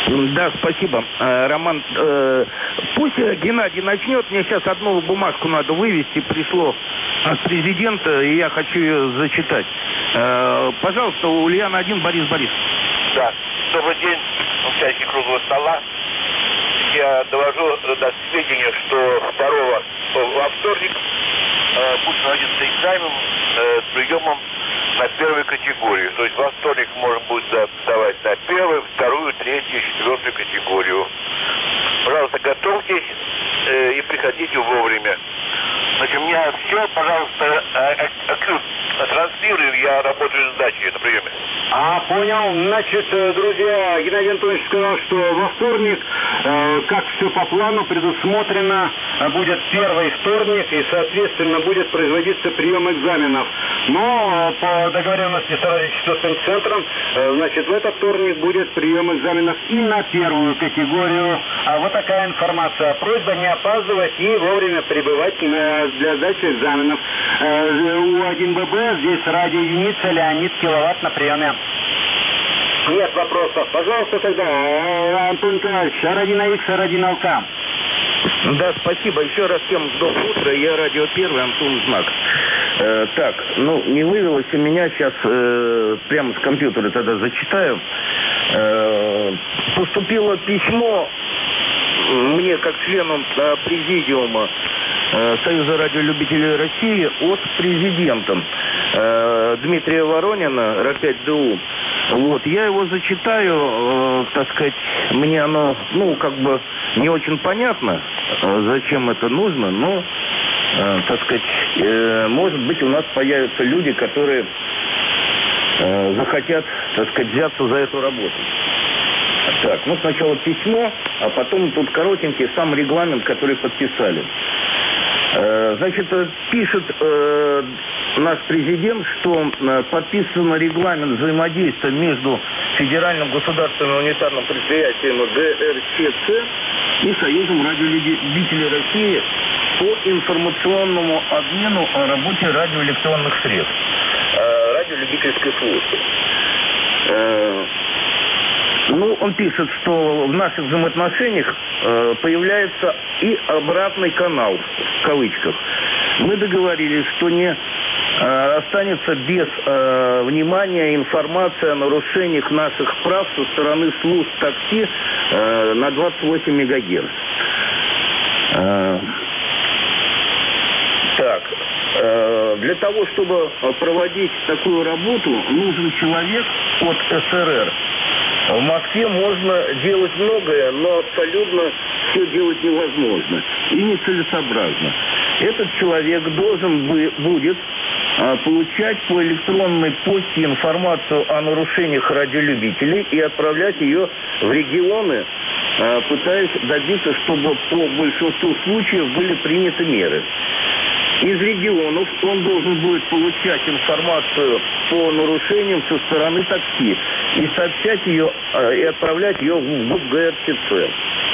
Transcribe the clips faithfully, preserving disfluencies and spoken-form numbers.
Да, спасибо. Роман, э, пусть Геннадий начнет. Мне сейчас одну бумажку надо вывести. Пришло от президента, и я хочу ее зачитать. Э, пожалуйста, Ульяна один, Борис Борис. Да. Добрый день, участники круглого стола. Я довожу до сведения, что второго во вторник э, будет проводиться экзамен э, с приемом на первую категорию. То есть во вторник можно будет сдавать на первую, вторую, третью, четвертую категорию. Пожалуйста, готовьтесь э, и приходите вовремя. Значит, у меня все, пожалуйста, транслирую, я работаю с дачей на приеме. А, понял. Значит, друзья, Геннадий Антонович сказал, что во вторник, э, как все по плану предусмотрено, будет первый вторник, и, соответственно, будет производиться прием экзаменов. Но по договоренности с радиочастотным центром, э, значит, в этот вторник будет прием экзаменов и на первую категорию. А вот такая информация. Просьба не опаздывать и вовремя прибывать на, для сдачи экзаменов. Э, У один бэ бэ, здесь радиоединица, Леонид, киловатт на приеме. Нет вопросов. Пожалуйста, тогда, Антон Николаевич, эр один икс, эр один эл ка. Да, спасибо. Еще раз всем доброе утро. Я радио первый, Антон Знак. Э, так, ну, не вывелось у меня сейчас, э, прямо с компьютера тогда зачитаю. Э, поступило письмо мне, как члену э, президиума э, Союза радиолюбителей России, от президента э, Дмитрия Воронина, эр пять дэ у. Вот, я его зачитаю, э, так сказать, мне оно, ну, как бы не очень понятно, э, зачем это нужно, но, э, так сказать, э, может быть, у нас появятся люди, которые э, захотят, так сказать, взяться за эту работу. Так, ну, сначала письмо, а потом тут коротенький сам регламент, который подписали. Э, значит, пишет э, наш президент, что э, подписан регламент взаимодействия между Федеральным государственным унитарным предприятием гэ эр че цэ и Союзом радиолюбителей России по информационному обмену о работе радиоэлектронных средств, э, радиолюбительской службы. Э, Ну, он пишет, что в наших взаимоотношениях э, появляется и обратный канал, в кавычках. Мы договорились, что не э, останется без э, внимания информация о нарушениях наших прав со стороны служб такси э, на двадцать восемь мегагерц. Э, так, э, для того, чтобы проводить такую работу, нужен человек от эс эр эр. В Москве можно делать многое, но абсолютно все делать невозможно и нецелесообразно. Этот человек должен бы, будет а, получать по электронной почте информацию о нарушениях радиолюбителей и отправлять ее в регионы, а, пытаясь добиться, чтобы по большинству случаев были приняты меры. Из регионов он должен будет получать информацию по нарушениям со стороны такси и сообщать ее э, и отправлять ее в гэ эр че цэ.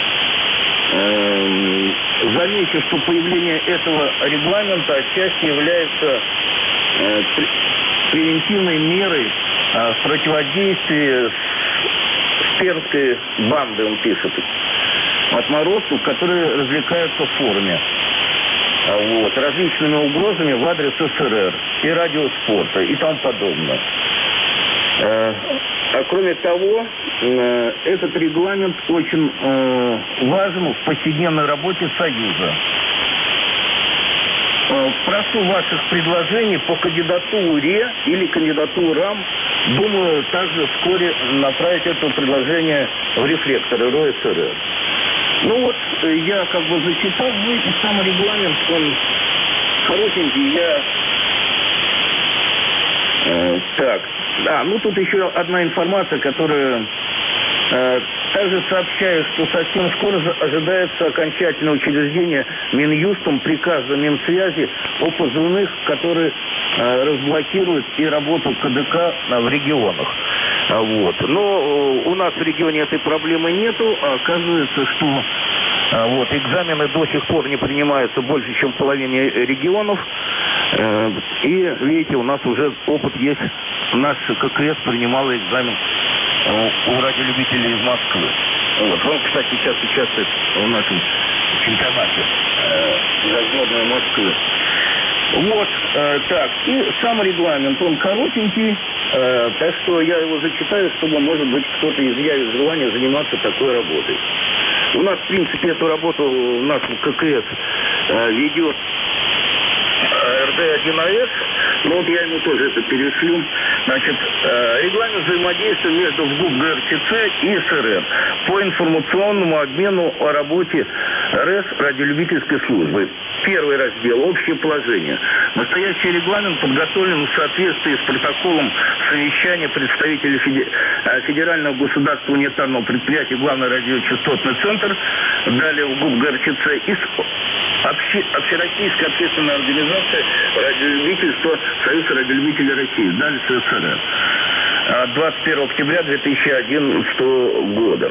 Эм, замечу, что появление этого регламента отчасти является э, превентивной мерой э, в противодействии с пермской банды, он пишет, отморозков, которые развлекаются в форме. Вот, различными угрозами в адрес эс эр эр и радиоспорта и тому подобное. Э, а кроме того, э, этот регламент очень э, важен в повседневной работе Союза. Э, прошу ваших предложений по кандидатуре или кандидатурам. Думаю, также вскоре направить это предложение в рефлектор эр о эс эр эр. Ну вот, я как бы зачитал, ну и сам регламент, он хорошенький, я... Э, так, да, ну тут еще одна информация, которая... Э, также сообщаю, что совсем скоро ожидается окончательное учреждение Минюстом приказа Минсвязи о позывных, которые э, разблокируют и работу ка дэ ка в регионах. Вот. Но у нас в регионе этой проблемы нету. Оказывается, что вот, экзамены до сих пор не принимаются больше, чем в половине регионов. И, видите, у нас уже опыт есть. Наш ка ка эс принимал экзамен у радиолюбителей из Москвы. Вот. Он, кстати, сейчас участвует в нашем чемпионате э, за сборную Москвы. Вот, э, так, и сам регламент, он коротенький, э, так что я его зачитаю, чтобы, может быть, кто-то изъявит желание заниматься такой работой. У нас, в принципе, эту работу в нашем ККС э, ведет эр дэ один а эс, но вот я ему тоже это перешлю. Значит, э, регламент взаимодействия между ВГУП гэ эр че цэ и эс эр эр по информационному обмену о работе РЭС радиолюбительской службы. Первый раздел. Общее положение. Настоящий регламент подготовлен в соответствии с протоколом совещания представителей Федерального государственного унитарного предприятия Главный радиочастотный центр, далее ВГУП гэ эр че цэ и Обще... Общероссийская общественная организация радиолюбительства Союз радиолюбителей России, далее эс эс эр эр, двадцать первого октября две тысячи одиннадцатого года.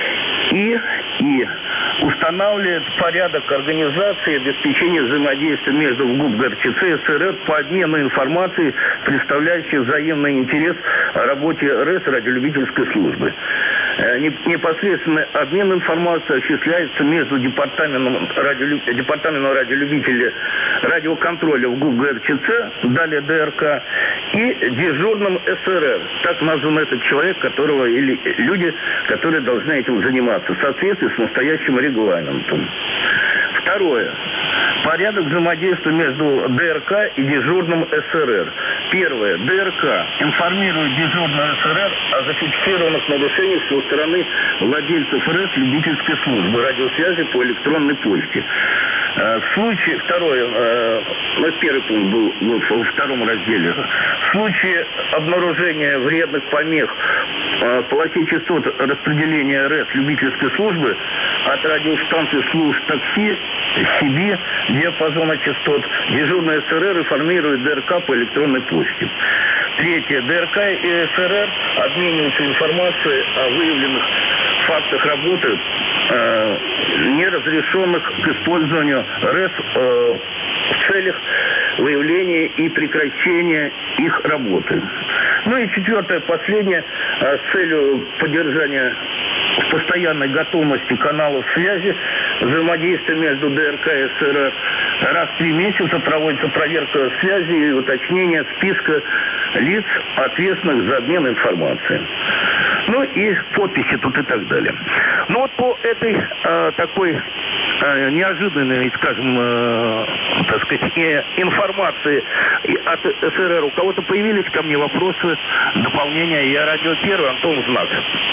И, и устанавливает порядок организации и обеспечения взаимодействия между ВГУП гэ эр че цэ и эс эр эр по обмену информации, представляющей взаимный интерес о работе РЭС радиолюбительской службы. Непосредственный обмен информацией осуществляется между департаментом, радиолюб... департаментом радиолюбителей радиоконтроля ВГУП гэ эр че цэ, далее дэ эр ка, и дежурным эс эр эр. Так назван этот человек, которого, или люди, которые должны этим заниматься, в соответствии с настоящим регламентом. Второе. Порядок взаимодействия между дэ эр ка и дежурным эс эр эр. Первое. дэ эр ка информирует дежурную эс эр эр о зафиксированных нарушениях со стороны владельцев РЭС любительской службы радиосвязи по электронной почте. В случае, второе, ну, первый пункт был вот, во втором разделе. В случае обнаружения вредных помех в полосе частот распределения РЭС любительской службы от радиостанции служб такси, Сиби, диапазона частот, дежурный эс эр эр информирует дэ эр ка по электронной почте. Третье. дэ эр ка и эс эр эр обмениваются информацией о выявленных фактах работы, э, неразрешенных к использованию РЭС э, в целях выявления и прекращения их работы. Ну и четвертое, последнее, э, с целью поддержания в постоянной готовности каналов связи, взаимодействия между дэ эр ка и эс эр эр, раз в три месяца проводится проверка связи и уточнение списка лиц, ответственных за обмен информацией. Ну и подписи тут и так далее. Ну вот по этой э, такой э, неожиданной, скажем, э, так сказать, э, информации от эс эр эр у кого-то появились ко мне вопросы, дополнения? Я радио Первый, Антон Знак.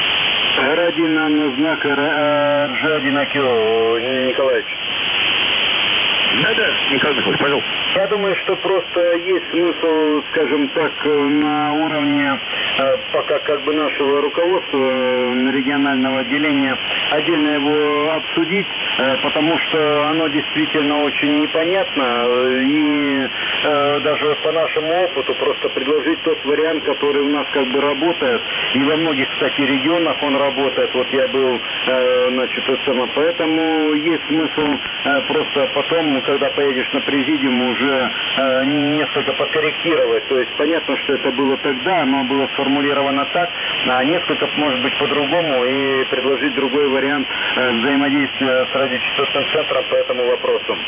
Радио Знак, Эр один Акио, Николаевич. Да-да, Николай Михайлович, пожалуйста. Я думаю, что просто есть смысл, скажем так, на уровне э, пока как бы нашего руководства э, регионального отделения отдельно его обсудить, э, потому что оно действительно очень непонятно, э, и э, даже по нашему опыту просто предложить тот вариант, который у нас как бы работает, и во многих, кстати, регионах он работает, вот я был, э, значит, это самое, поэтому есть смысл э, просто потом, когда поедешь на президиум, уже э, несколько подкорректировать. То есть понятно, что это было тогда, оно было сформулировано так, а несколько, может быть, по-другому, и предложить другой вариант э, взаимодействия с радиочастотным центром по этому вопросу.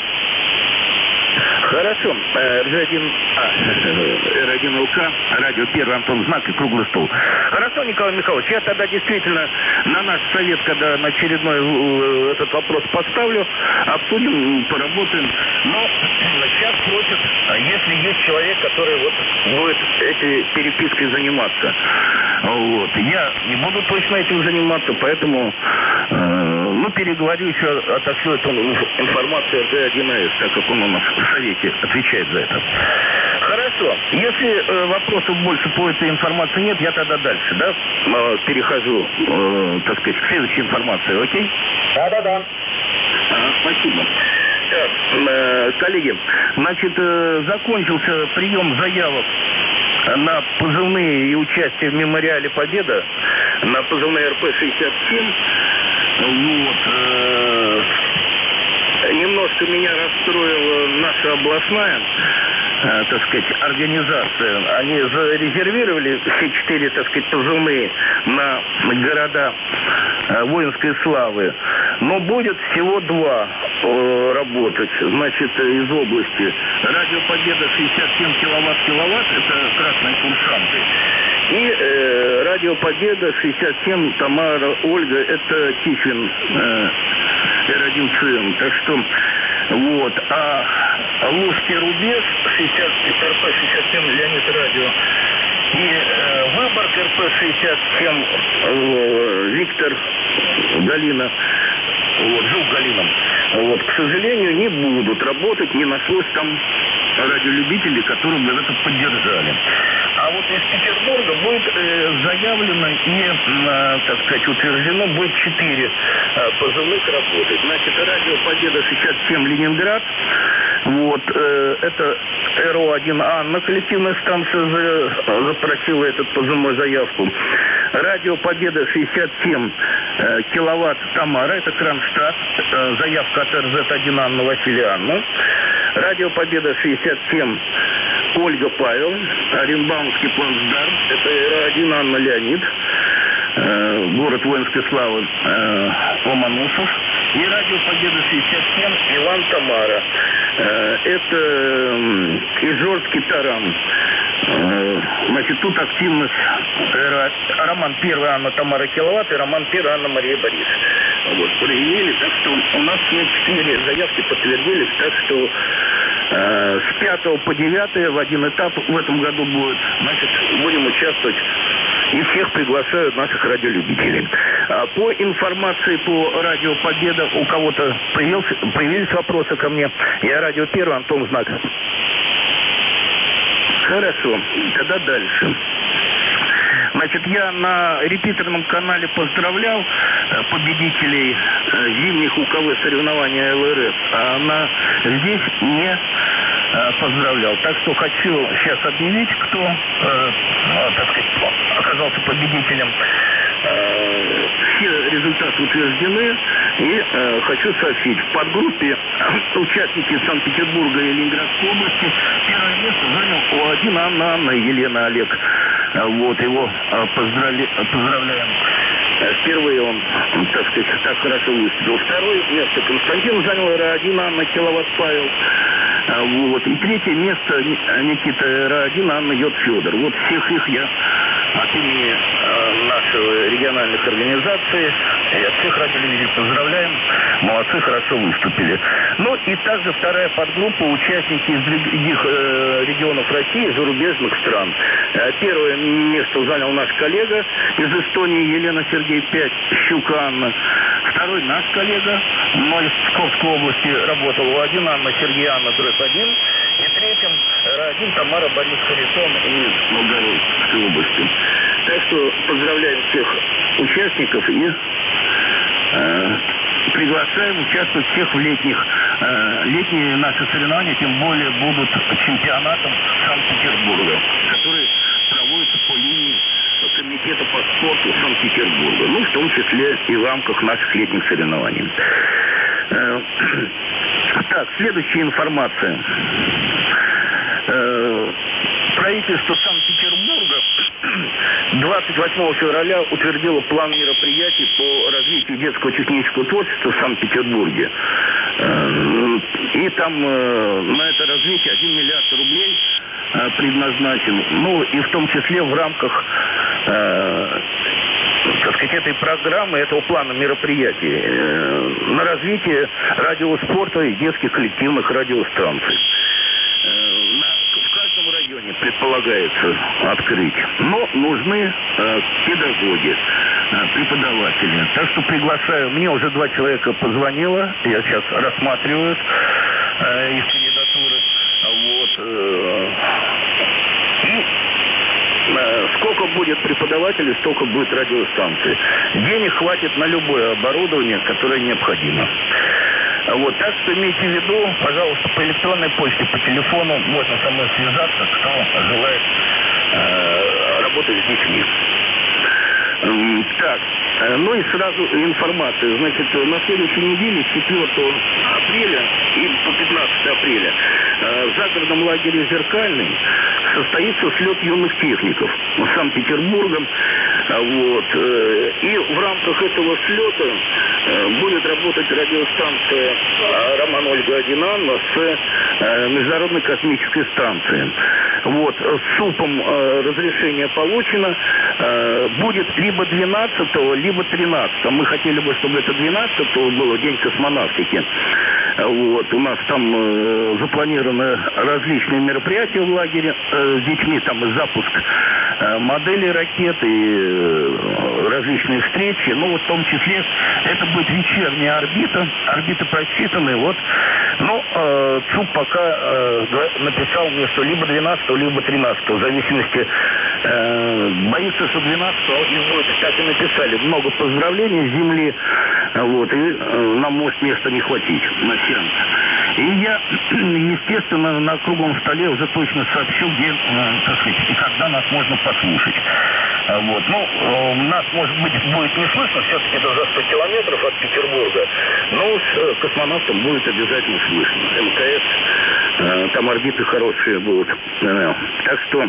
Хорошо. эр один, а, эр один эл ка, радио Первый, Антон Знак и Круглый стол. Хорошо, Николай Михайлович, я тогда действительно на наш совет, когда на очередной этот вопрос поставлю, обсудим, поработаем. Но сейчас просят, если есть человек, который вот будет этой перепиской заниматься. Вот. Я не буду точно этим заниматься, поэтому э, ну, переговорю еще, отошлю эту информацию эр дэ один а эс, так как он у нас в совете отвечает за это. Хорошо. Если э, вопросов больше по этой информации нет, я тогда дальше, да, э, перехожу, э, так сказать, к следующей информации, окей? Да-да-да. А, спасибо. Так, э, коллеги, значит, э, закончился прием заявок на позывные и участие в мемориале «Победа», на позывные эр пэ шестьдесят семь. Вот. Э, немножко меня расстроила наша областная. э, так сказать, организация. Они зарезервировали все четыре, так сказать, позывные на города э, воинской славы. Но будет всего два э, работать, значит, из области. Радио Победа шестьдесят семь киловатт-киловатт, это красные курсанты. И э, Радио Победа шестьдесят семь Тамара Ольга, это Тифин э, эр один цэ эм. Так что вот. А Лужский рубеж шестьдесят эр пэ шестьдесят семь Леонид Радио. И э, Выборг эр пэ шестьдесят семь э, Виктор Галина. Вот, жил Галином. Вот, к сожалению, не будут работать, не нашлось там радиолюбителей, которые бы это поддержали. А вот из Петербурга будет э, заявлено и, э, так сказать, утверждено будет четыре э, позывных работать. Значит, Радио Победа шестьдесят семь Ленинград. Вот, э, это эр о один Анна, коллективная станция, за, запросила этот позывной заявку. Радио Победа шестьдесят семь э, киловатт Тамара, это Кронштадт, э, заявка от эр зет один Анна Василия Анна. Радио Победа шестьдесят семь Ольга Павел, Оренбаумский плацдарм, это эр один Анна Леонид, э, город воинской славы э, Ломоносов. И Радио Победа шестьдесят семь Иван Тамара, э, это э, Ижорский Таран. Значит, тут активность роман первый Анна Тамара Киловатт и роман первый Анна Мария Борис. Вот, проявили, так что у нас все четыре заявки подтвердились, так что э, с пятого по девятое в один этап в этом году будет, значит, будем участвовать. И всех приглашают наших радиолюбителей. А по информации по Радио Победа у кого-то появился, появились вопросы ко мне. Я Радио Первый, Антон Знак. Хорошо, тогда дальше. Значит, я на репитерном канале поздравлял победителей зимних УКВ соревнований эл эр эс, а на здесь не поздравлял. Так что хочу сейчас объявить, кто, э, так сказать, оказался победителем. Э, все результаты утверждены. И э, хочу сообщить, в подгруппе участники Санкт-Петербурга и Ленинградской области первое место занял о один Анна Анна и Елена Олег. Вот, его э, поздравля... поздравляем. Впервые он, так сказать, так хорошо выступил. Второе место Константин занял эр один Анна Киловатт Павел. Вот. И третье место Никита эр один Анна Йод Федор. Вот всех их я от имени э, нашей региональных организаций и от всех радиолюбителей поздравляем. Молодцы, хорошо выступили. Ну и также вторая подгруппа, участники из других э, регионов России, зарубежных стран. Э, первое место занял наш коллега из Эстонии Елена Сергей пять Щука Анна. Второй наш коллега, но из Псковской области работал о один Анна Сергей Анна дробь один. И третьим эр один Тамара Борис Харитон из Новгородской области. Так что поздравляем всех участников и э, приглашаем участвовать всех в летних. Э, летние наши соревнования, тем более, будут чемпионатом Санкт-Петербурга, который проводится по линии комитета по спорту Санкт-Петербурга. Ну, в том числе и в рамках наших летних соревнований. Э, так, следующая информация. Э, правительство Санкт-Петербурга двадцать восьмого февраля утвердило план мероприятий по развитию детского технического творчества в Санкт-Петербурге. И там на это развитие один миллиард рублей предназначен. Ну, и в том числе в рамках, так сказать, этой программы, этого плана мероприятий на развитие радиоспорта и детских коллективных радиостанций. В каждом районе предполагается открыть, но нужны э, педагоги, э, преподаватели. Так что приглашаю, мне уже два человека позвонило, я сейчас рассматриваю э, их кандидатуры. Вот, э, и э, сколько будет преподавателей, столько будет радиостанций. Денег хватит на любое оборудование, которое необходимо. Вот, так что имейте в виду, пожалуйста, по электронной почте, по телефону можно со мной связаться, кто желает э, работать с детьми. Так, ну и сразу информация. Значит, на следующей неделе, с четвёртого апреля и по пятнадцатое апреля, в загородном лагере «Зеркальный» состоится слет юных техников с Санкт-Петербургом. Вот. И в рамках этого слета будет работать радиостанция «Роман Ольга один Анна» с Международной космической станцией. Вот. С СУПом разрешение получено. Будет либо двенадцатого, либо тринадцатого. Мы хотели бы, чтобы это двенадцатого было, День космонавтики. Вот. У нас там э, запланированы различные мероприятия в лагере э, с детьми, там и запуск э, моделей ракет, и э, различные встречи. Ну, вот в том числе это будет вечерняя орбита, орбиты просчитаны. Вот. Ну, э, ЦУП пока э, написал мне, что либо двенадцатого, либо тринадцатого, в зависимости, э, боится, что двенадцатого и будет, так и написали. Много поздравлений с Земли, вот, и э, нам может места не хватить на сеанс. И я, естественно, на круглом столе уже точно сообщу, где, э, так сказать, и когда нас можно послушать. Вот. Ну, э, нас, может быть, будет не слышно, все-таки это за сто километров от Петербурга, но с э, космонавтом будет обязательно слышно. МКС, э, там орбиты хорошие будут. Э, так что...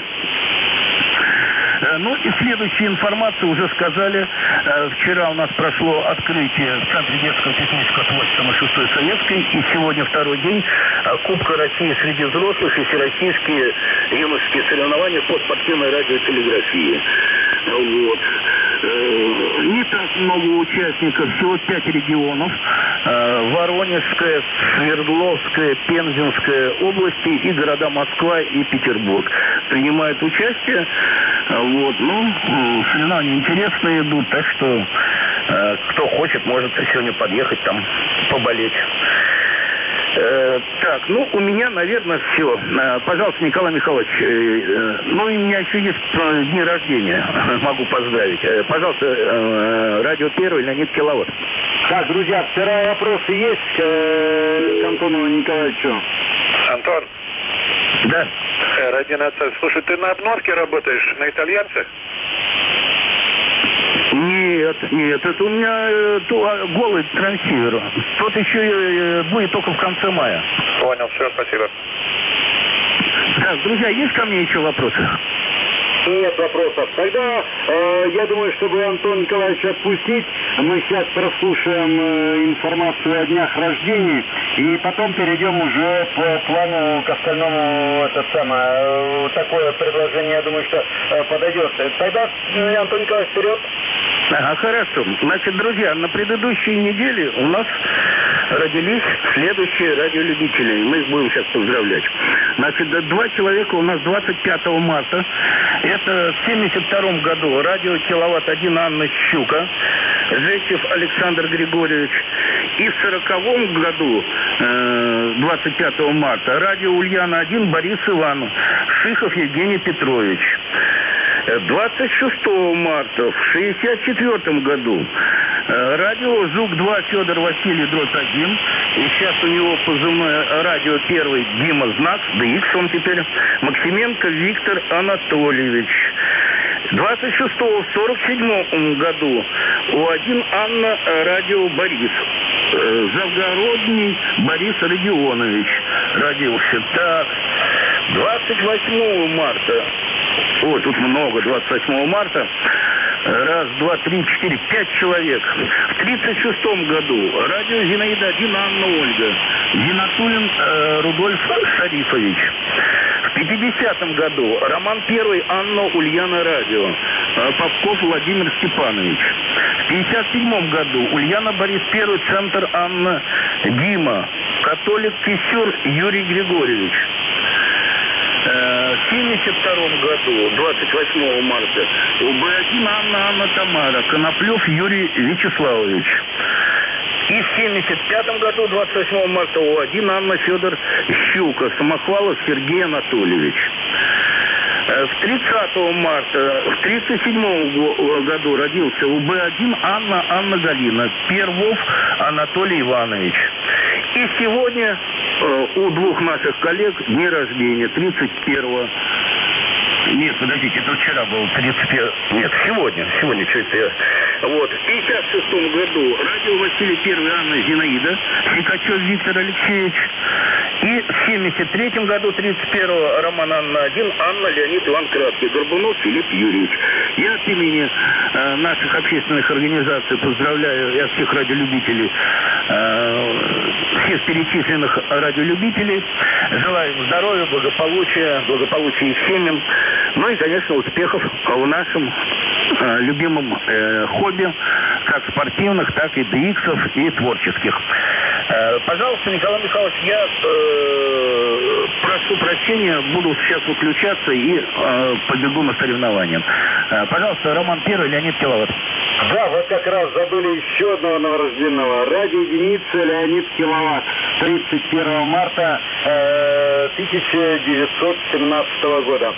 Ну и следующая информация, уже сказали, вчера у нас прошло открытие в Центре детского технического творчества на шестой Советской, и сегодня второй день Кубка России среди взрослых и всероссийские юношеские соревнования по спортивной радиотелеграфии. Вот. Не так много участников, всего пять регионов. Воронежская, Свердловская, Пензенская области и города Москва и Петербург принимают участие. Вот, ну, соревнования интересные идут, так что э, кто хочет, может сегодня подъехать там, поболеть. Э, так, ну, у меня, наверное, все. Э, пожалуйста, Николай Михайлович, э, э, ну, и у меня еще есть э, дни рождения, могу поздравить. Э, пожалуйста, э, радио Первый, Леонид Киловатт. Так, друзья, второй вопрос есть к, к Антону Николаевичу. Антон. Да. Родина отца. Слушай, ты на обновке работаешь, на итальянцах? Нет, нет, это у меня э, то, а, голый трансивер. Тот еще э, будет только в конце мая. Понял, все, спасибо. Так, друзья, есть ко мне еще вопросы? Нет вопросов. Тогда, э, я думаю, чтобы Антона Николаевича отпустить, мы сейчас прослушаем э, информацию о днях рождения, и потом перейдем уже по плану к остальному, это самое, э, такое предложение, я думаю, что э, подойдет. Тогда, э, Антон Николаевич, вперед. Ага, хорошо. Значит, друзья, на предыдущей неделе у нас родились следующие радиолюбители. Мы их будем сейчас поздравлять. Значит, два человека у нас двадцать пятого марта. Это в семьдесят втором году радио Киловатт один Анна Щука, Жечев Александр Григорьевич. И в сороковом году, двадцать пятого марта, радио Ульяна один Борис Иван, Шихов Евгений Петрович. двадцать шестого марта в шестьдесят четвёртом году радио Жук два Федор Василий дробь один. И сейчас у него позывной радио Первый Дима Знак, да икс он теперь, Максименко Виктор Анатольевич. двадцать шестого в сорок седьмом году у один Анна радио Борис. Завгородний Борис Родионович родился. Так, двадцать восьмого марта. Ой, тут много, двадцать восьмого марта. Раз, два, три, четыре, пять человек. В тридцать шестом году радио Зинаида один Анна Ольга. Зинатулин э, Рудольф Шарифович. В пятидесятом году Роман Первый Анна Ульяна радио. Э, Попков Владимир Степанович. В пятьдесят седьмом году Ульяна Борис Первый Центр Анна Дима. Католик Кисюр Юрий Григорьевич. В семьдесят втором году, двадцать восьмого марта, у Б один Анна Анна Тамара, Коноплев Юрий Вячеславович. И в семьдесят пятом году, двадцать восьмого марта, у один Анна Федор Щука, Самохвалов Сергей Анатольевич. В тридцатого марта, в тридцать седьмом году родился у Б один Анна Анна Галина, Первов Анатолий Иванович. И сегодня э, у двух наших коллег дни рождения, тридцать первого Нет, подождите, это вчера был тридцать первый... Нет, сегодня, сегодня что-то я... Вот, в пятьдесят шестом году радио Василий Первый, Анна Зинаида, Сикачев Виктор Алексеевич. И в семьдесят третьем году, тридцать первого, Роман Анна один, Анна Леонид Иван Краткий, Горбунов Филипп Юрьевич. Я от имени э, наших общественных организаций поздравляю, я всех радиолюбителей, э, всех перечисленных радиолюбителей. Желаю им здоровья, благополучия, благополучия их семьям. Ну и, конечно, успехов в нашем э, любимом э, хобби, как спортивных, так и ди иксов и творческих. Э, пожалуйста, Николай Михайлович, я э, прошу прощения, буду сейчас выключаться и э, побегу на соревнования. Э, пожалуйста, Роман Первый, Леонид Киловатт. Да, вот как раз забыли еще одного новорожденного. Радиоединица Леонид Киловатт. тридцать первого марта э, тысяча девятьсот семнадцатого года.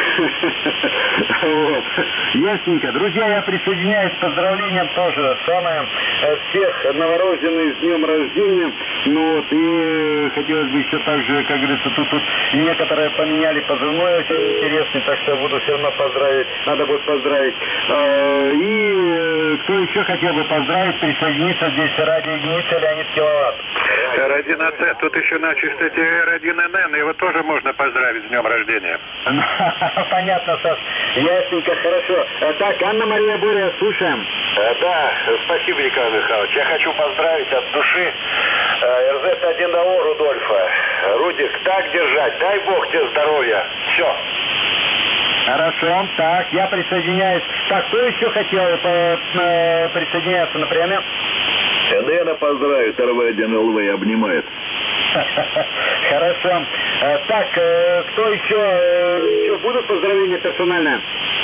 Вот. Ясненько. Друзья, я присоединяюсь к поздравлениям тоже. Самое всех новорожденных с днем рождения. Ну вот, и хотелось бы еще так же, как говорится, тут, тут некоторые поменяли позывной, очень интересный, так что буду все равно поздравить. Надо будет поздравить. И кто еще хотел бы поздравить, присоединиться здесь радиоединица Леонид Киловатт. эр один а тэ, тут еще начали, кстати, эр один эн эн, его тоже можно поздравить с днем рождения. Понятно, Саш. Ясненько, хорошо. Так, Анна-Мария Буря, слушаем. Да, спасибо, Николай Михайлович. Я хочу поздравить от души эр зет один а о Рудольфа. Рудик, так держать, дай Бог тебе здоровья. Все. Хорошо, так, я присоединяюсь. Так, кто еще хотел э, присоединяться на премию? Эдена поздравит, эр вэ один эл вэ обнимает. Хорошо. Так, кто еще? Еще будут поздравления персональные?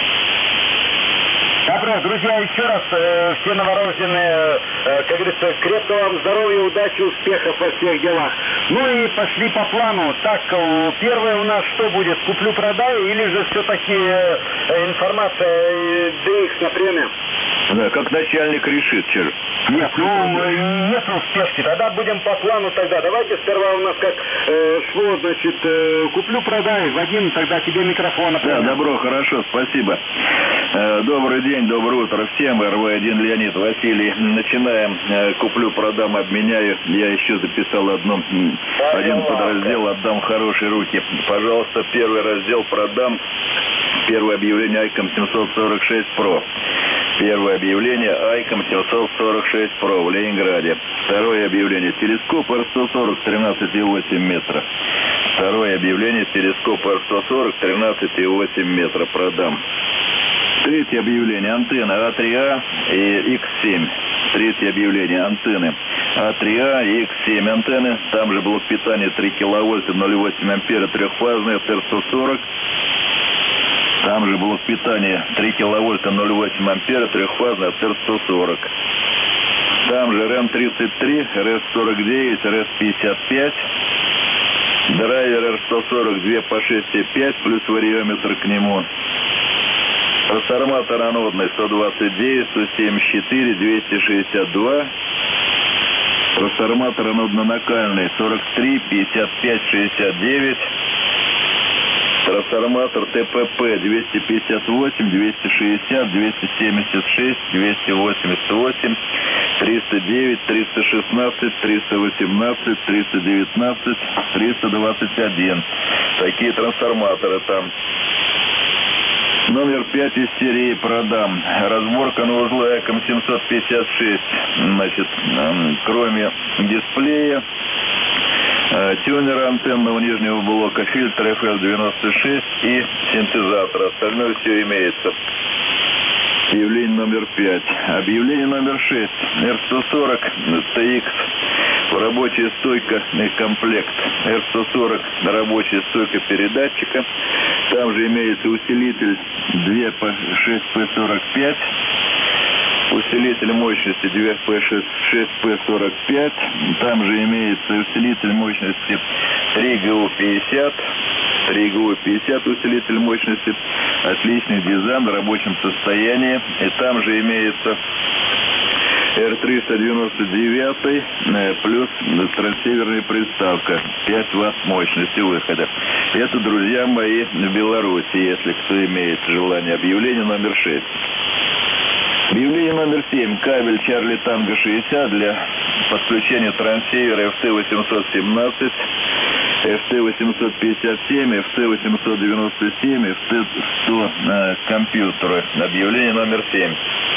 Добро, друзья, еще раз э, все новорожденные, э, как говорится, крепкого вам здоровья, удачи, успехов во всех делах. Ну и пошли по плану. Так, э, первое у нас что будет? Куплю-продаю или же все-таки э, информация э, ди икс на премию? Да, как начальник решит, чер. Нет, ну, нет спешки. Тогда будем по плану тогда. Давайте сперва у нас как э, шло, значит, э, куплю-продаю. Вадим, тогда тебе микрофон. Да, добро, хорошо, спасибо. Э, добрый день, доброе утро всем. эр вэ один Леонид, Василий. Начинаем. Э, куплю-продам, обменяю. Я еще записал одну, один подраздел, отдам в хорошие руки. Пожалуйста, первый раздел продам. Первое объявление Айком семьсот сорок шесть про. Первое объявление Айком семьсот сорок шесть про в Ленинграде. Второе объявление телескоп эр сто сорок тринадцать и восемь метра. Второе объявление телескоп эр сто сорок тринадцать и восемь метра продам. Третье объявление антенна а три а и икс семь. Третье объявление антенны а три а и икс семь антенны. Там же блок питания три киловольта, ноль целых восемь ампера, трехфазный, эр сто сорок. Там же блок питания три киловольта, ноль целых восемь ампера, трехфазный, эр сто сорок. Там же эр эм тридцать три, эр эс сорок девять, эр эс пятьдесят пять. Драйвер эр сто сорок два по шесть и пять, плюс вариометр к нему. Трансформатор анодный сто двадцать девять, сто семьдесят четыре, двести шестьдесят два. Трансформатор анодно-накальный сорок три, пятьдесят пять, шестьдесят девять. Трансформатор тэ пэ пэ двести пятьдесят восемь, двести шестьдесят, двести семьдесят шесть, двести восемьдесят восемь, триста девять, триста шестнадцать, триста восемнадцать, триста девятнадцать, триста двадцать один. Такие трансформаторы там. Номер пять из серии продам. Разборка на узлы Айком семьсот пятьдесят шесть. Значит, кроме дисплея, тюнера антенного нижнего блока, фильтр эф эф девяносто шесть и синтезатор. Остальное все имеется. Объявление номер пять. Объявление номер шесть. эр сто сорок тэ икс. Рабочая стойка и комплект. эр сто сорок рабочая стойка передатчика. Там же имеется усилитель два по шесть пэ сорок пять. Усилитель мощности два по шесть пэ сорок пять. Там же имеется усилитель мощности три джи у пятьдесят. три джи у пятьдесят усилитель мощности. Отличный дизайн в рабочем состоянии. И там же имеется эр триста девяносто девять плюс трансиверная приставка. пять ватт мощности выхода. Это, друзья мои, в Беларуси, если кто имеет желание. Объявление номер шесть. Объявление номер семь. Кабель Чарли Танго шестьдесят для подключения трансивера эф тэ восемьсот семнадцать, эф тэ восемьсот пятьдесят семь, эф тэ восемьсот девяносто семь, эф тэ сто э, компьютеры. Объявление номер семь.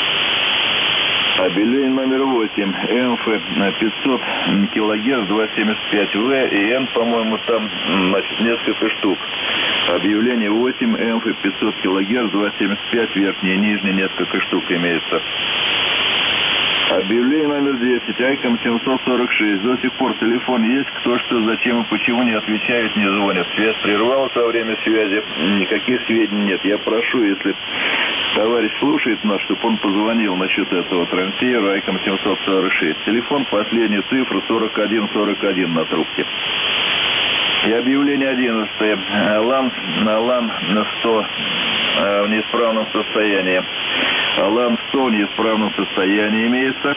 Объявление номер восемь. ЭМФ пятьсот килогерц, двести семьдесят пять вэ и Н, по-моему, там, значит, несколько штук. Объявление восемь. ЭМФ пятьсот килогерц, двести семьдесят пять, верхние и нижние, несколько штук имеется. Объявление номер десять. Айком семьсот сорок шесть. До сих пор телефон есть. Кто, что, зачем и почему не отвечает, не звонят. Связь прервалась во время связи. Никаких сведений нет. Я прошу, если товарищ слушает нас, чтобы он позвонил насчет этого трансивера Айком семьсот сорок шесть. Телефон, последняя цифра сорок один сорок один на трубке. И объявление одиннадцатое. ЛАН на ЛАН на сто в неисправном состоянии. ЛАН сто в неисправном состоянии имеется.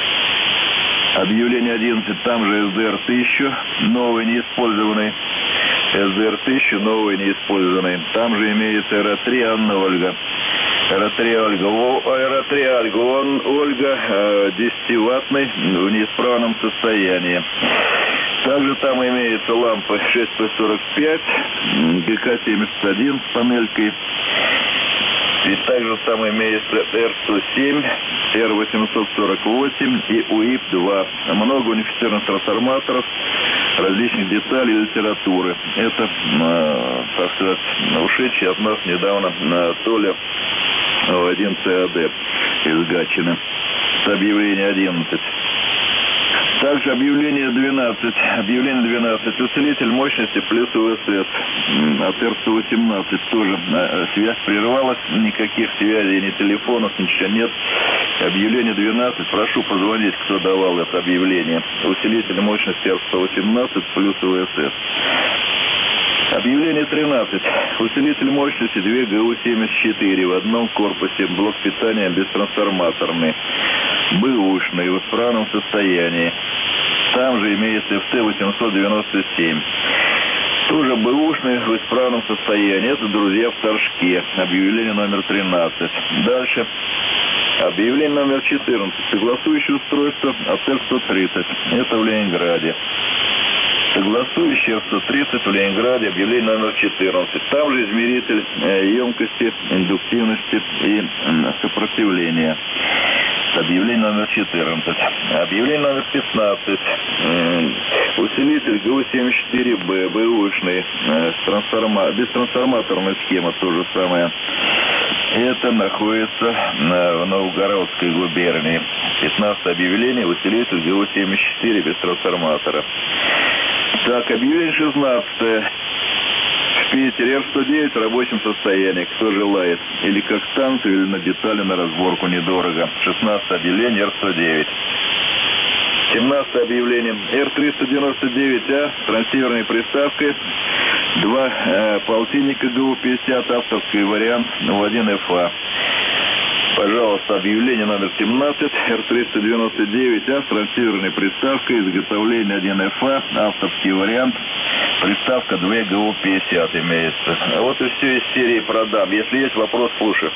Объявление одиннадцать. Там же эс дэ эр тысяча, новый, неиспользованный. эс дэ эр тысяча, новый, неиспользованный. Там же имеется эр три Анна Ольга. эр три Ольга. эр три Ольга. Он, Ольга, десятиваттный, в неисправном состоянии. Также там имеется лампа шесть пэ сорок пять, гэ ка семьдесят один с панелькой. И также там имеется эр сто семь, эр восемьсот сорок восемь и у и пэ два. Много унифицированных трансформаторов, различных деталей и литературы. Это, э, так сказать, ушедший от нас недавно на Толя один цэ а дэ из Гатчины. Это объявление одиннадцать. Также объявление двенадцать. Объявление двенадцать. Усилитель мощности плюс у эс эс от эр сто восемнадцать. Тоже связь прервалась. Никаких связей, ни телефонов, ничего нет. Объявление двенадцать. Прошу позвонить, кто давал это объявление. Усилитель мощности эр сто восемнадцать плюс у эс эс. Объявление тринадцать. Усилитель мощности два гэ у семьдесят четыре в одном корпусе. Блок питания бестрансформаторный. Бэушный, в исправном состоянии. Там же имеется эф тэ восемьсот девяносто семь. Тоже бэушный, в исправном состоянии. Это, друзья, в Торжке. Объявление номер тринадцать. Дальше. Объявление номер четырнадцать. Согласующее устройство от эр сто тридцать. Это в Ленинграде. Согласующий эр сто тридцать в Ленинграде. Объявление номер четырнадцать. Там же измеритель емкости, индуктивности и сопротивления. Объявление номер четырнадцать. Объявление номер пятнадцать. Усилитель гэ у семьдесят четыре бэ, бэушный, трансформа... бестрансформаторная схема, то же самое. Это находится в Новгородской губернии. пятнадцатое объявление. Усилитель гэ у семьдесят четыре без трансформатора. Так, объявление шестнадцатое. В Питере эр сто девять в рабочем состоянии. Кто желает. Или как станцию, или на детали, на разборку недорого. шестнадцатое объявление эр сто девять. семнадцатое объявление. эр триста девяносто девять а с трансиверной приставкой. Два э, полтинника гэ у пятьдесят, авторский вариант, ну, один эф а. Пожалуйста, объявление номер семнадцать, эр триста девяносто девять а с трансиверной приставкой, изготовление один эф а, авторский вариант, приставка два гэ у пятьдесят имеется. Вот и все из серии продам. Если есть вопрос, слушаю.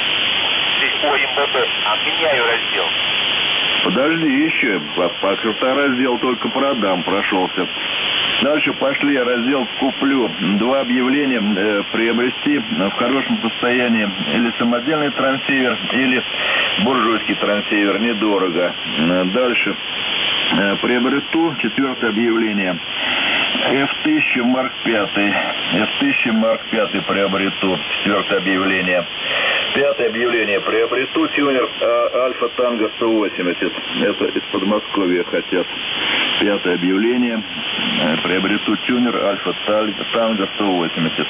Здесь о эм бэ бэ, обменяю раздел. Подожди еще, пока раздел только продам прошелся. Дальше пошли, раздел куплю. Два объявления э, приобрести в хорошем состоянии. Или самодельный трансивер, или буржуйский трансивер. Недорого. Дальше э, приобрету. Четвертое объявление. эф тысяча Марк пять. эф тысяча Марк пять приобрету. Четвертое объявление. Пятое объявление. Приобрету тюнер а, Альфа Танго сто восемьдесят. Это из Подмосковья хотят. Пятое объявление. Приобрету тюнер Альфа Танго сто восемьдесят.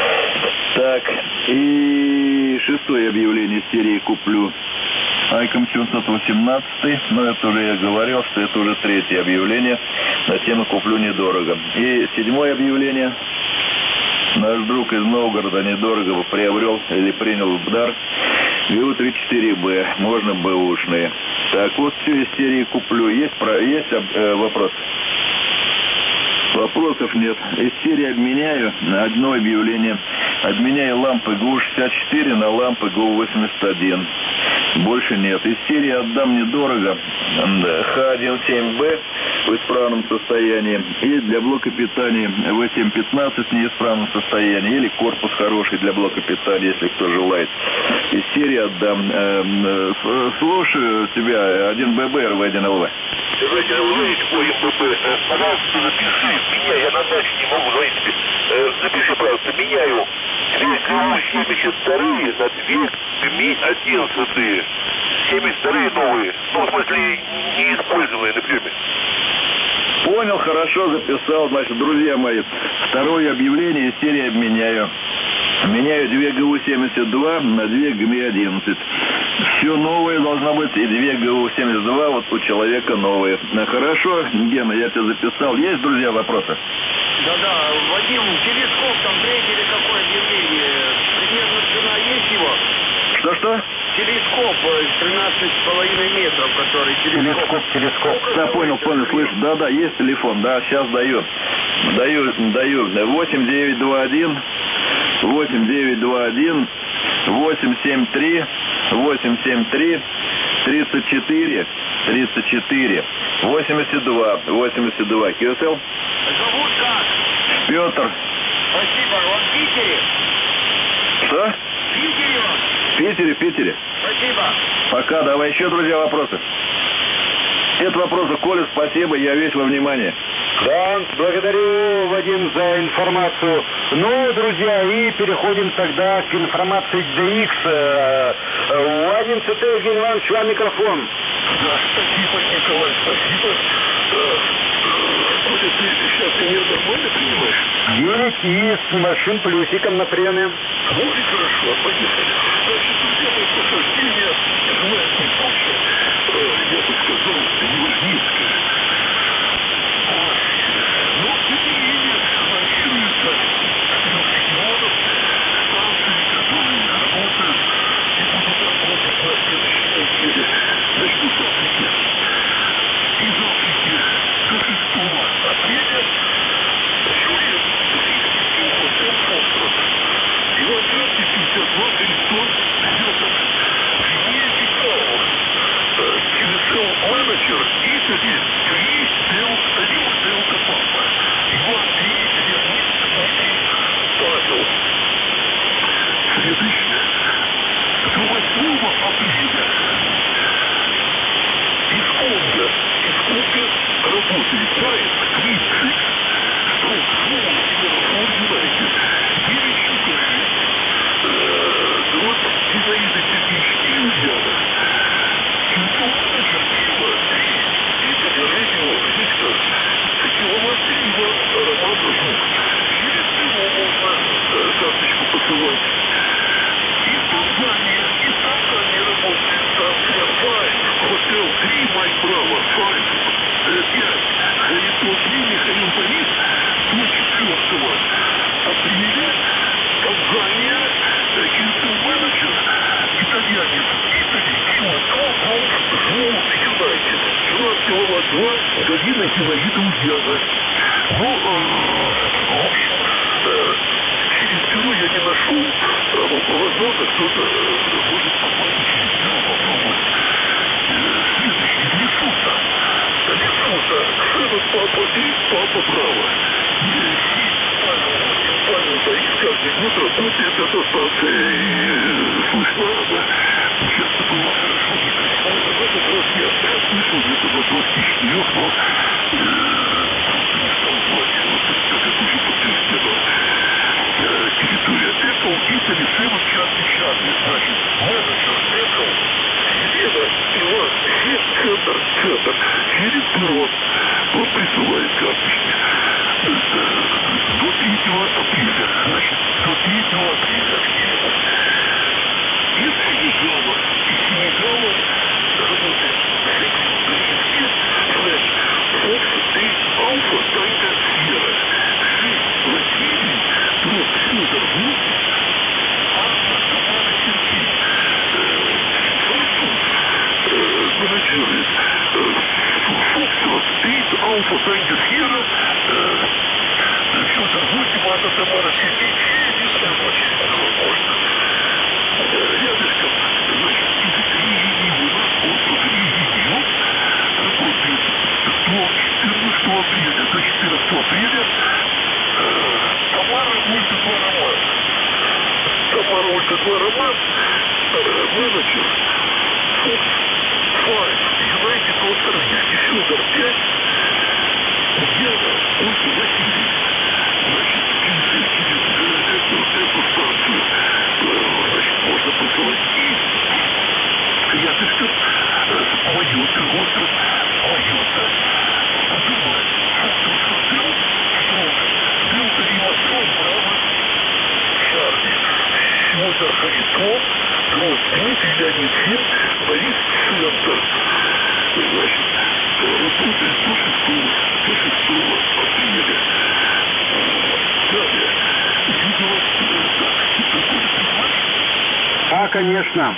Так. И шестое объявление серии куплю. Айком семьсот восемнадцать. Но это уже я говорил, что это уже третье объявление. На тему куплю недорого. И седьмое объявление. Наш друг из Новгорода недорого приобрел или принял в дар ГУ тридцать четыре Б, можно бэушные. Так, вот все из серии куплю. Есть, про, есть э, вопрос? Вопросов нет. Из серии обменяю на одно объявление. Обменяю лампы ГУ шестьдесят четыре на лампы ГУ восемьдесят один. Больше нет. Из серии отдам недорого. Х семнадцать Б в исправном состоянии. И для блока питания В семь пятнадцать в неисправном состоянии. Или корпус хороший для блока питания, если кто желает. Из серии отдам. Слушаю тебя. один Б Б, Р В один Л В. Пожалуйста, запиши меня, я на даче не могу звонить тебе. Э, запиши, пожалуйста, меняю две ГУ семьдесят два на две ГМИ одиннадцать. семьдесят два новые. Ну, в смысле, неиспользованные на приеме. Понял, хорошо, записал. Значит, друзья мои, второе объявление из серии обменяю. Меняю две ГУ семьдесят два на две ГМИ одиннадцать. Все новое должно быть, и две ГУ семьдесят два вот у человека новые. Хорошо, Гена, я тебя записал. Есть, друзья, вопросы? Да-да, Вадим, телескоп там третий или какое объявление? Примерно цена есть его? Что-что? Телескоп тринадцать с половиной метров, который телескоп. Телескоп, телескоп. Да, понял, понял, слышь. Да-да, есть телефон, да, сейчас даю. Даю, даю. восемь девять два один восемь девять два один восемь семь три восемь семь три тридцать четыре тридцать четыре восемьдесят два восемьдесят два. Q S L? Зовут как? Петр. Спасибо. Он в Питере? Что? В Питере он? В Питере, в Питере. Спасибо. Пока, давай еще, друзья, вопросы. Нет вопросов. Коля, спасибо, я весь во внимание. Да, благодарю, Вадим, за информацию. Ну, друзья, и переходим тогда к информации ди икс. Вадим ЦТ, Евгений Иванович, вам микрофон. Да, спасибо, Николай, спасибо. Коля, ты сейчас пример нормально принимаешь? девять и с небольшим плюсиком на премию. Ну и хорошо, поехали. Значит, друзья мои, прохождение желает не больше. Я бы сказал, неважнецкое. Но тем не менее анонсируется трех регионов, станции, которые работают и будут работать на следующей неделе. Начну с Африки. Из Африки до шестого апреля Юрий Римский хотел остров. Иван Красный пятьдесят два Христос Петр. Гвинея Бикау. Телесел менеджер Итали три Дел Стадио Дел Капапа. Иван Леонид Леонид Павел. Следующее. До восьмого апреля из Конго. Из Конго работает проект Квит Шикс. Строк Фул Фор Юнайтед. Девять штук шесть. Вот Зинаида Сергеевич и Ульяна. Менеджер пива три. Питер Радио Виктор. Киловатт пива аромат жук. Через него можно карточку посылать. Из Танзании, из Танзании работает станция Файв. Хотел три Майк Браво. Файв. пять. Харитон три. Михаил Борис. До четвертого апреля. Танзания. Кинтон менеджер. Итальянец. Италий. Жул Юнайтед. Жулат киловатт два. Галина Зинаида Ульяна. Ну, в общем, через бюро я не нашел. Возможно, кто-то может попасть через бюро попробовать. Следующий. Лесута. Лесута. Сэма папа три, папа право. Павел Борис каждый год работает эта станция. Слышно, да? Сейчас это было хорошо. В этот раз я слышал где-то до двадцати четырёх, но не стал звать. Вот это уже подтверждено. Территория Apple, Italy, Seven, частный, частный, значит, менеджер Apple, Елена, Иван, Центр, Центр, через бюро. Он присылает карточки. До третьего апреля, значит, до третьего апреля. Из Сенегала, из Сенегала работает Флекс, Флекс, Флэш, Фокс, три, Алфа, Тайга, Сьерра, шесть, Латвии, Троп, Федор, восемь, Анна, Тамара, Сергей, Foxtrot Alpha Tango Sierra, Петр восемь, Анна Тамара Сергей, рядышком, значит, у нас остров Регион работает до четырнадцатого апреля, до четырнадцатого апреля Тамара Ольга два роман. Тамара Ольга два роман, менеджер Fox Five, United остров Федор пять, Ульяна Ольга Васильевна. Значит, через, через эту, эту станцию, значит, можно посылать и рядышком Майота, остров Майота. Подумать, что был срок, был Риматрон, Браво, Чарли, Федор Харитон, Дрозд Дмитрий, Леонид Фин, Борис Центр. Значит, работает до шестого, до шестого апреля. Далее, видео, так, это будет понимать? А, конечно.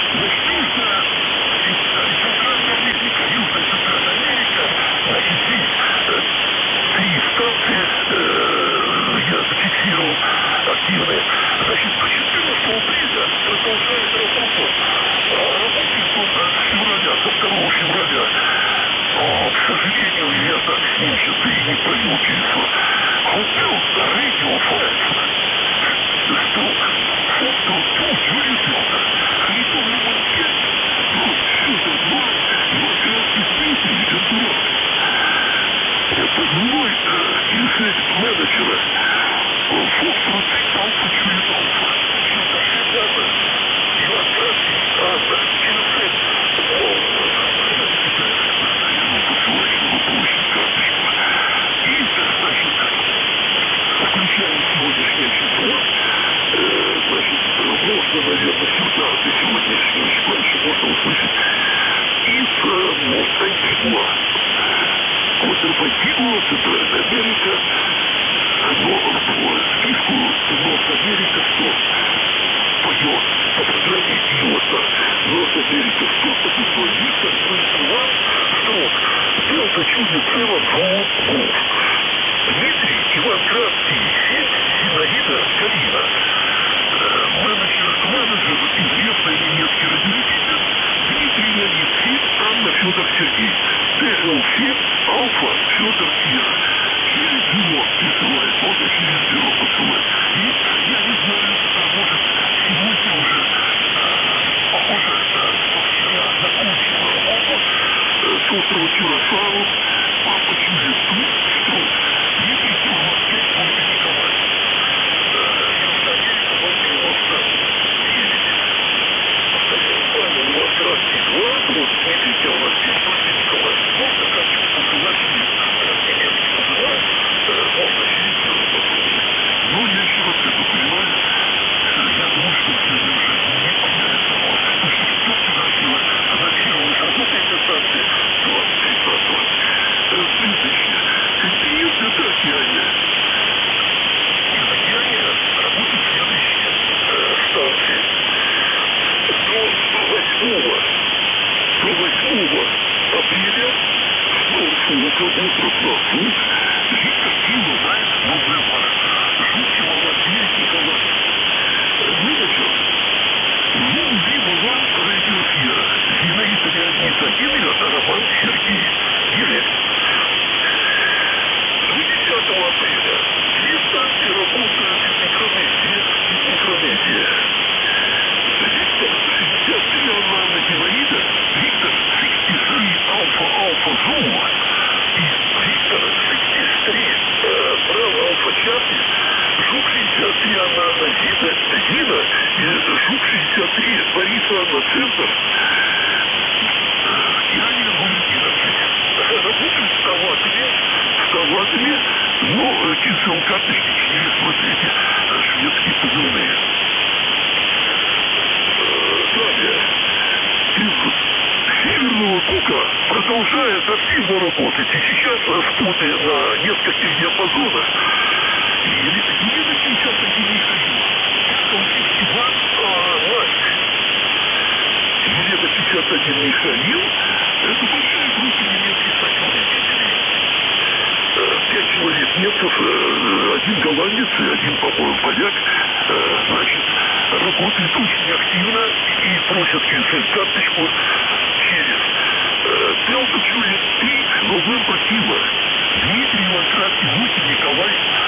Значит, здесь три станции я зафиксировал активные. Значит, по четырнадцатого апреля продолжает работу. Работает он с февраля, со второго февраля. Но, к сожалению, я так с ним что-то и не провел телефон. Он был радио Файфа. Что? Фото, тут, Юрий Петр. Харитон номер пять. Вот, Федор два. Вот, Дмитрий, Петуров. Это мой инсайт менеджера. Фокстрот Алфа Чует Алфа. Что-то Шигана. Иван Краский, Анна, инсайт. Посылочного получить карточку. И, значит, включая сегодняшнее число, значит, можно, наверное, сюда, до сегодняшнего числа еще можно услышать из моста Антигуа. Остров Антигуа, Центральная Америка, но по списку Норт Америка сто. Поет по программе Йота. Норт Америка сто, подписал Виктор Иван Строк. Делта Чудо Цева Гугу. Дмитрий Иван Краский, Зинаида Калина. Менеджер, менеджер, известный немецкий радиолюбитель, Дмитрий Леонид Фин, Анна Федор Сергей, Дэрил Фин, Алфа Федор Кир. Через бюро присылает, можно через бюро посылать. И я не знаю, может, сегодня уже, похоже, что вчера закончила работу с острова Кюрасао, папа чудит тут, что Дмитрий Курман пять Ольга Николаевна. Ну, я еще раз это понимаю, я думаю, что сегодня уже не появится мост. Потому что кто сюда анонсировалась работа этой станции двадцать тридцатого. Следующее. Континент это океания. Из океания работают следующие станции. До восьмого, до восьмого апреля Норфолка, остров Норфолк, Виктор Ким знает новый бар. Жутчего Матвея Николаевич. Менеджер. Ну, либо вам радиоэфира. Зинаида Леонид Владимировна, Роман Сергей. Директ. десятого апреля две станции работают из Микронезии. Из Микронезии. Виктор шестьдесят три Анна Зинаида, Виктор шестьдесят три Алфа Алфа Зума и Виктор шестьдесят три Браво Алфа Чарли, Жук шестьдесят три Анна Анна Зина, Зина и Жук шестьдесят три Бориса Анна Центр. И они одиннадцать. Работают в Таватове, в Таватове, но кинцел карточки через вот эти шведские позывные. Далее, из Северного Кука продолжает активно работать. И сейчас в пути на нескольких диапазонах. Елена пятьдесят один Михаил. Фестиваль Лайк. Елена пятьдесят один Михаил. Это большая группа человек немцев, один голландец и один, по-моему, поляк, значит, работают очень активно и просят карточку через Delta Juliet три November Kilo. Дмитрий Ланкратский, Лукин Николай,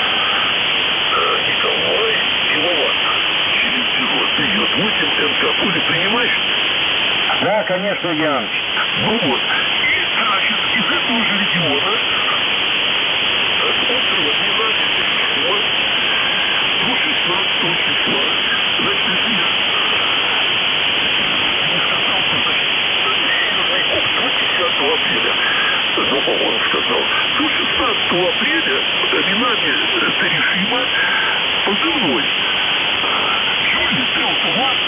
Николай Пиловат. Через пилот идет восемь эн ка. Коля, принимаешь? Да, конечно, Иванович. Ну вот. И, значит, из этого же региона, от острова двенадцатого числа до шестнадцатого числа, значит, если я не сказал, что, значит, Северный Куб до десятого апреля, ну, по-моему, сказал, до шестнадцатого апреля Минами Теришима позывной Juliet Delta One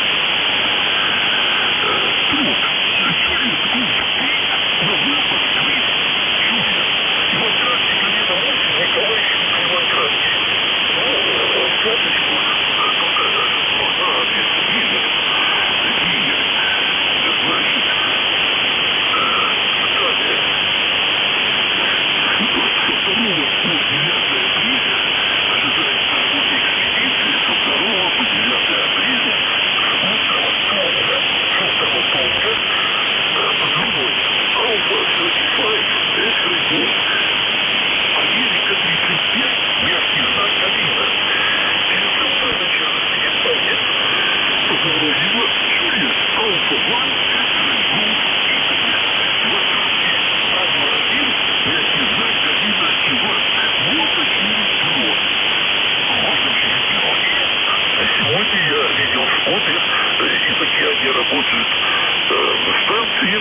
Труд Juliet Group три November три Juliet Иван Красный, Галина Мосин, Николай Иван Красный. Ну, карточку только нужна адрес Гигель. Гигель. Значит, далее. Со второго по девятое апреля ожидается работа экспедиции со второго по девятое апреля острова Тонга. Острова Тонга позывной Alpha тридцать пять X-Ray Америка тридцать пять, мягкий знак Калина. Через самое начало Спириспания позывной его Juliet Alpha один X-Ray Italy. Восточный Ангел один, мягкий знак Калина Чувак. Можно через бюро. Можно через бюро. Сегодня я видел в школе, из океана работают на станции.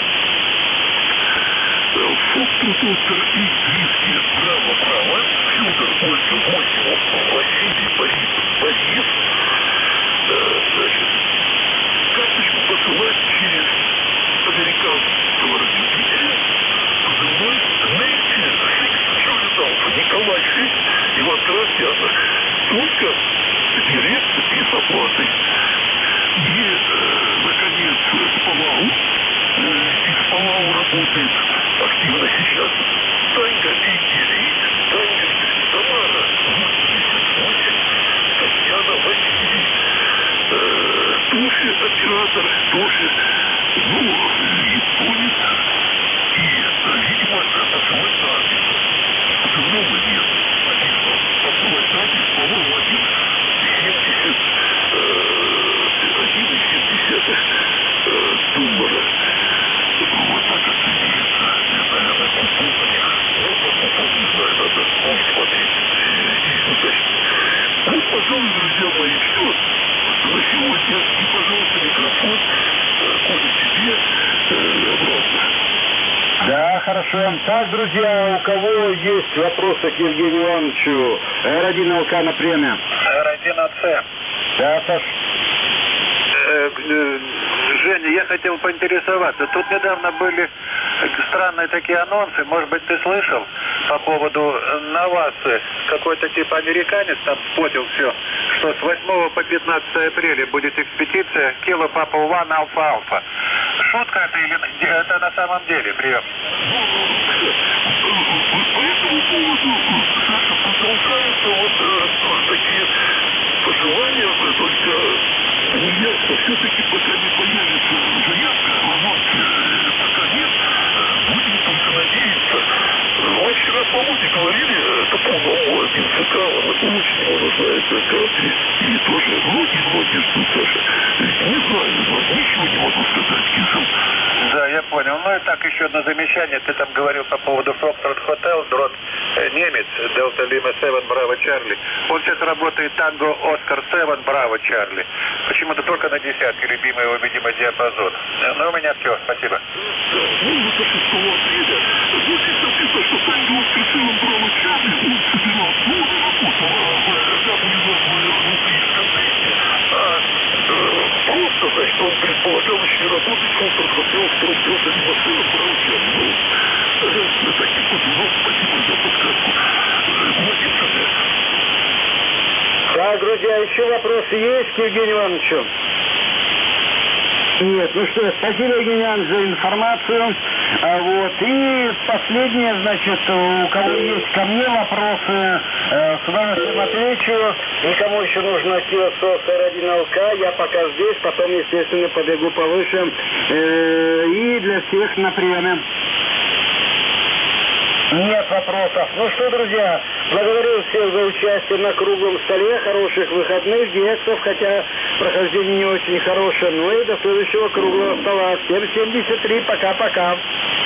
Фокстрот Оскар и Виски право-право, Федор Ольга восемь, Василий Борис, Борис, значит, карточку посылать через американского разделителя, позывной Nature шесть Juliet Alpha, Николай шесть, Иван Красьяна, только директ без оплаты. И, наконец, Палау, из Палау работает активно сейчас Танька Игерей, Танька Тамара восемьдесят восемь, Татьяна Василий, э, Туши, оператор, Туши, ну, японец, и, видимо, посылать адрес. Позывного нет, написано, посылать адрес, по-моему, один семьдесят, один семьдесят доллара. Вот так оценивается. Не знаю, надо купить. Ну, покупать, не знаю, надо смотреть. Вот, пожалуй, друзья мои, все. На сегодня. И, пожалуйста, микрофон. Коля, тебе обратно. Да, хорошо. Так, друзья, у кого есть вопросы к Евгению Ивановичу? эр один эл ка на премию. эр один а цэ. Да, Саш. Женя, я хотел поинтересоваться. Тут недавно были странные такие анонсы. Может быть, ты слышал по поводу Навасы? Какой-то типа американец там спотил все, что с восьмого по пятнадцатое апреля будет экспедиция Кило Папа One Алфа Алфа. Шутка это или это на самом деле? Прием. По этому поводу, Саша, продолжаются вот такие пожелания, только неясно, все-таки пока не появится заявка, анонсы пока нет, будем только надеяться. Мы вчера с Володей говорили, это по-моему, один ЦК, он очень его нуждает картри, и тоже многие-многие ждут, Саша. Не знаю, ничего не могу сказать, Кишин. Да, я понял. Ну и так еще одно замечание. Ты там говорил по поводу Foxtrot Hotel, дрот э, немец, Delta Lima семь, Браво Чарли. Он сейчас работает Tango Oscar семь, Браво Чарли. Почему-то только на десятке, любимый его, видимо, диапазон. Ну, у меня все, спасибо. Да, ну, до шестого апреля. Вот здесь написано, что Tango Oscar семь, Браво Чарли, он собирал, ну, он работал, а внутри в контексте. А просто, значит, он предполагал еще работать Foxtrot Hotel, что Delta Lima семь, Браво Чарли. Ну, таких вот, ну, спасибо за подсказку. Молодец, Андрей. Так, друзья, еще вопросы есть к Евгению Ивановичу? Нет, ну что, спасибо, Евгений Иванович, за информацию. А вот, и И последнее, значит, у кого есть ко мне вопросы, э, с удовольствием отвечу. Никому еще нужно Киосо один эл ка, я пока здесь, потом, естественно, побегу повыше. Э, и для всех на приеме. Нет вопросов. Ну что, друзья, благодарю всех за участие на круглом столе. Хороших выходных, гексов, хотя прохождение не очень хорошее. Ну и до следующего круглого стола. Всем семьдесят три. Пока-пока.